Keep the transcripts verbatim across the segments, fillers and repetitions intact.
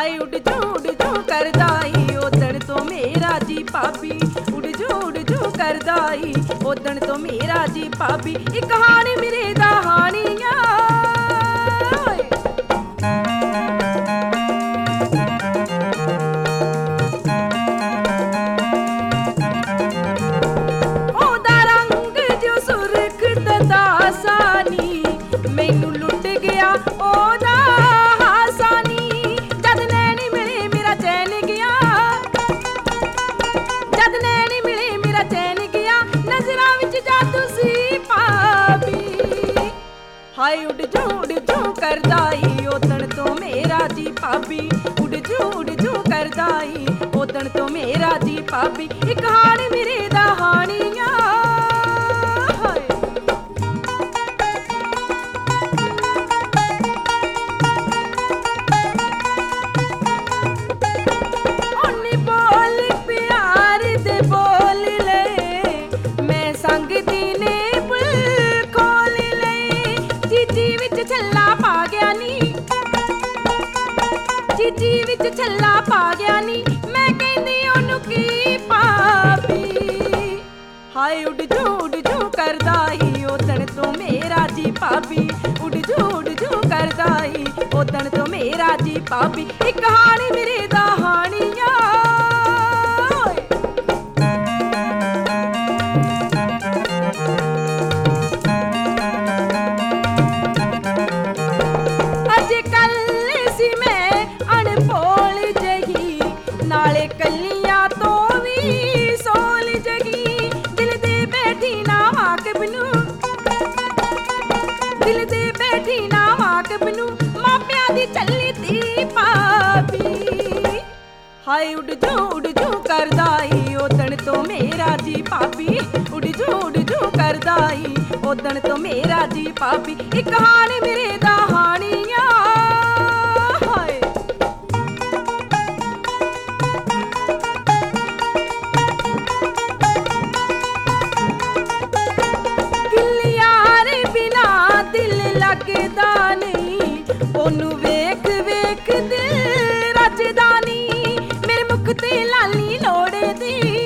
ਹਾਏ ਉੱਡ ਜੂ ਉੱਡ ਜੂ ਕਰਦਾ ਈ ਉਦਣ ਤੋਂ ਮੇਰਾ ਜੀ ਭਾਬੀ, ਉੱਡ ਜੂ ਉੱਡ ਜੂ ਕਰਦਾ ਈ ਉਦਣ ਤੋਂ ਮੇਰਾ ਜੀ ਭਾਬੀ। ਇੱਕ ਹਾਣੀ ਮੇਰੇ ਦਾ ਹਾਣੀਆਂ ਉਹਦਾ ਰੰਗ ਜੋ ਸੁਰਖ ਦਾ ਸਾਨੀ, ਮੈਨੂੰ ਲੁੱਟ ਗਿਆ ਉਹਦਾ ਹਾਸਾਨੀ। ਜਦ ਨੈਣੀ ਮਿਲੇ ਮੇਰਾ ਚੈਨ ਗਿਆ, ਜਦ ਨੈਣੀ ਮਿਲੇ ਮੇਰਾ ਚੈਨ ਗਿਆ, ਨਜ਼ਰਾਂ ਵਿੱਚ ਜਾਦੂ ਸੀ ਭਾਬੀ। ਹਾਏ ਉੱਡ ਜੂ ਉੱਡ ਜੂ ਕਰਦਾ ਈ ਉਦਣ ਤੋਂ ਮੇਰਾ ਜੀ ਭਾਬੀ, ਉੱਡ ਜੂ ਉੱਡ ਜੂ ਕਰਦਾ ਈ ਉਦਣ ਤੋਂ ਮੇਰਾ ਜੀ ਭਾਬੀ। ਇੱਕ ਹਾਣੀ ਮੇਰੇ ਦਾ ਹਾਣੀਆਂ ਉਹਨੇ ਬੋਲ ਪਿਆਰ ਦੇ ਬੋਲ ਲਏ, ਮੈਂ ਸੰਗ ਦੀ ਨੇ ਬੁੱਲ ਖੋਲ ਲਏ। ਚੀਚੀ ਵਿੱਚ ਛੱਲਾ ਪਾ ਗਿਆ ਨੀ, ਚੀਚੀ ਵਿੱਚ ਛੱਲਾ ਪਾ ਗਿਆ ਨੀ, ਮੈਂ ਕਹਿੰਦੀ ਉਹਨੂੰ ਕੀ ਭਾਬੀ। ਹਾਏ ਉੱਡ ਜੂ ਉੱਡ ਜੂ ਕਰਦਾ ਈ ਉਦਣ ਤੋਂ ਮੇਰਾ ਜੀ ਭਾਬੀ, ਉੱਡ ਜੂ ਉੱਡ ਜੂ ਕਰਦਾ ਈ ਉਦਣ ਤੋਂ ਮੇਰਾ ਜੀ ਭਾਬੀ। ਇੱਕ ਹਾਣੀ ਮੇਰੇ ਦਾ ਹਾਣੀਆਂ ਅੱਜ ਕੱਲ ਸੀ ਮੈਂ ਅਣਭੋਲ ਜਹੀ, ਨਾਲੇ ਕੱਲੀਆਂ ਤੋਂ ਵੀ ਸੋਲ ਜਗੀ। ਦਿਲ ਦੇ ਬੈਠੀ ਨਾ ਵਾਕਬ ਨੂੰ, ਦਿਲ ਦੇ ਬੈਠੀ ਨਾ ਵਾਕਬ ਨੂੰ, ਮਾਪਿਆਂ ਦੀ ਚੱਲੀ ਤੀ ਭਾਬੀ। ਹਾਏ ਉੱਡ ਜੂ ਉੱਡ ਜੂ ਕਰਦਾ ਈ ਉਦਣ ਤੋਂ ਮੇਰਾ ਜੀ ਭਾਬੀ, ਉੱਡ ਜੂ ਉੱਡ ਜੂ ਕਰਦਾ ਈ ਉਦਣ ਤੋਂ ਮੇਰਾ ਜੀ ਭਾਬੀ। ਇੱਕ ਹਾਣੀ ਮੇਰੇ ਦਾ ਹਾਣੀਆਂ ਹਾਏ ਦਿਲ ਯਾਰ ਬਿਨਾ ਦਿਲ ਲੱਗਦਾ ਨਹੀਂ, ਉਹਨੂੰ ਵੇਖ ਵੇਖ ਦਿਲ ਰਜਦਾ ਨਹੀਂ। ਮੇਰੇ ਮੁਖ ਤੇ ਲਾਲੀ ਲੋੜੇ ਦੀ,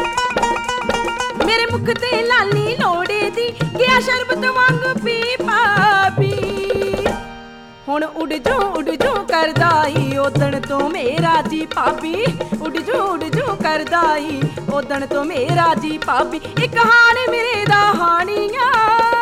ਮੇਰੇ ਮੁਖ ਤੇ ਲਾਲੀ ਲੋੜੇ ਦੀ, ਗਿਆ ਸ਼ਰਬਤ ਵਾਂਗ ਪੀ ਭਾਬੀ। ਹੁਣ ਉੱਡ ਜੂ ਉੱਡ ਜੂ ਕਰਦਾ ਈ ਉਦਣ ਤੋਂ ਮੇਰਾ ਜੀ ਭਾਬੀ, ਉੱਡ ਜੂ ਉੱਡ ਜੂ ਕਰਦਾ ਈ ਉਦਣ ਤੋਂ ਮੇਰਾ ਜੀ ਭਾਬੀ। ਇੱਕ ਹਾਣੀ ਮੇਰੇ ਦਾ ਹਾਣੀਆਂ